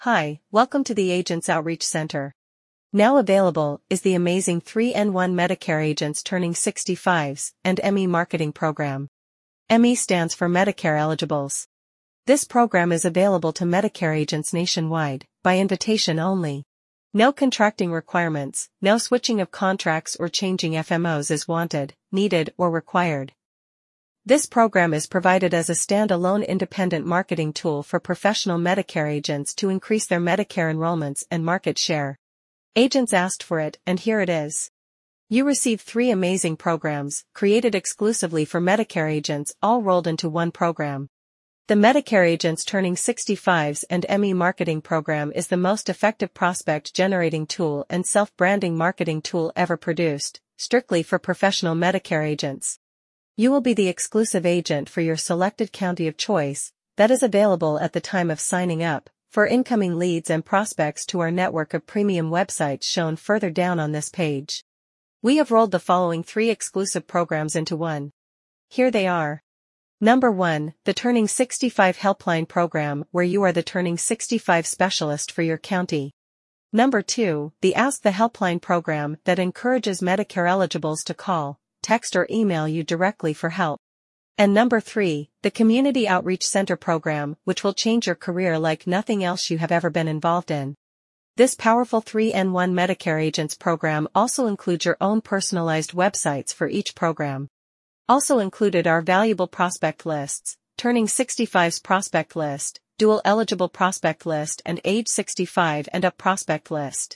Hi, welcome to the Agents Outreach Center. Now available is the amazing 3-in-1 Medicare Agents Turning 65s and ME Marketing Program. ME stands for Medicare Eligibles. This program is available to Medicare agents nationwide, by invitation only. No contracting requirements, no switching of contracts or changing FMOs is wanted, needed or required. This program is provided as a standalone independent marketing tool for professional Medicare agents to increase their Medicare enrollments and market share. Agents asked for it, and here it is. You receive 3 amazing programs, created exclusively for Medicare agents, all rolled into one program. The Medicare Agents Turning 65s and ME Marketing Program is the most effective prospect-generating tool and self-branding marketing tool ever produced, strictly for professional Medicare agents. You will be the exclusive agent for your selected county of choice, that is available at the time of signing up, for incoming leads and prospects to our network of premium websites shown further down on this page. We have rolled the following 3 exclusive programs into one. Here they are. Number 1, the Turning 65 Helpline Program, where you are the Turning 65 specialist for your county. Number 2, the Ask the Helpline Program, that encourages Medicare eligibles to call, text or email you directly for help. And number 3, the Community Outreach Center Program, which will change your career like nothing else you have ever been involved in. This powerful 3-in-1 Medicare Agents program also includes your own personalized websites for each program. Also included are valuable prospect lists, Turning 65's prospect list, dual eligible prospect list and age 65 and up prospect list.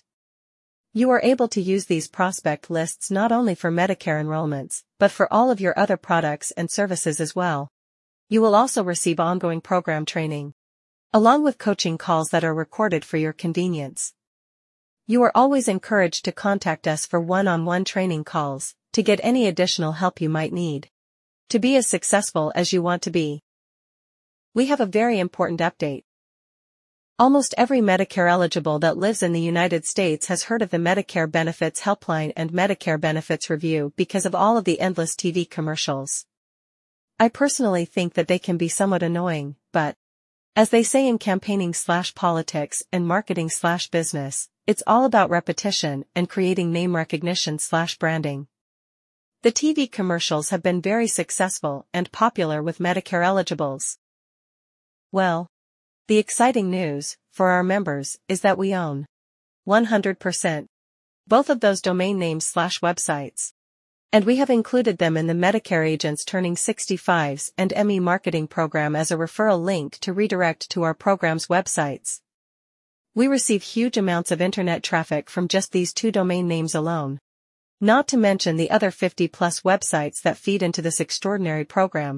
You are able to use these prospect lists not only for Medicare enrollments, but for all of your other products and services as well. You will also receive ongoing program training, along with coaching calls that are recorded for your convenience. You are always encouraged to contact us for one-on-one training calls, to get any additional help you might need, to be as successful as you want to be. We have a very important update. Almost every Medicare eligible that lives in the United States has heard of the Medicare Benefits Helpline and Medicare Benefits Review because of all of the endless TV commercials. I personally think that they can be somewhat annoying, but, as they say in campaigning/politics and marketing/business, it's all about repetition and creating name recognition/branding. The TV commercials have been very successful and popular with Medicare eligibles. Well, the exciting news, for our members, is that we own 100% both of those domain names/websites. And we have included them in the Medicare Agents Turning 65s and ME Marketing Program as a referral link to redirect to our program's websites. We receive huge amounts of internet traffic from just these 2 domain names alone. Not to mention the other 50+ websites that feed into this extraordinary program.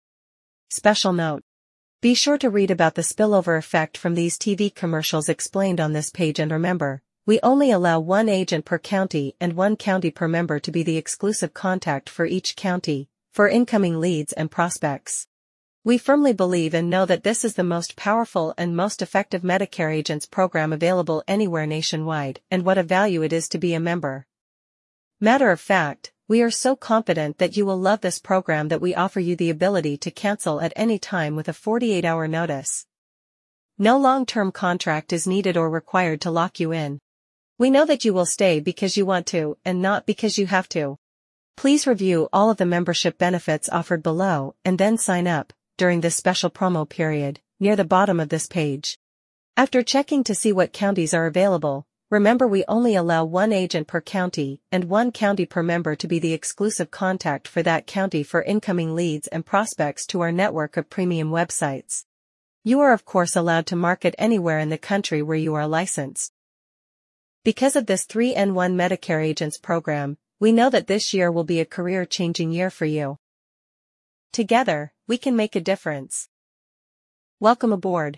Special note. Be sure to read about the spillover effect from these TV commercials explained on this page, and remember, we only allow 1 agent per county and 1 county per member to be the exclusive contact for each county, for incoming leads and prospects. We firmly believe and know that this is the most powerful and most effective Medicare Agents program available anywhere nationwide, and what a value it is to be a member. Matter of fact, we are so confident that you will love this program that we offer you the ability to cancel at any time with a 48-hour notice. No long-term contract is needed or required to lock you in. We know that you will stay because you want to and not because you have to. Please review all of the membership benefits offered below and then sign up, during this special promo period, near the bottom of this page. After checking to see what counties are available, remember we only allow 1 agent per county and 1 county per member to be the exclusive contact for that county for incoming leads and prospects to our network of premium websites. You are of course allowed to market anywhere in the country where you are licensed. Because of this 3-in-1 Medicare Agents program, we know that this year will be a career-changing year for you. Together, we can make a difference. Welcome aboard.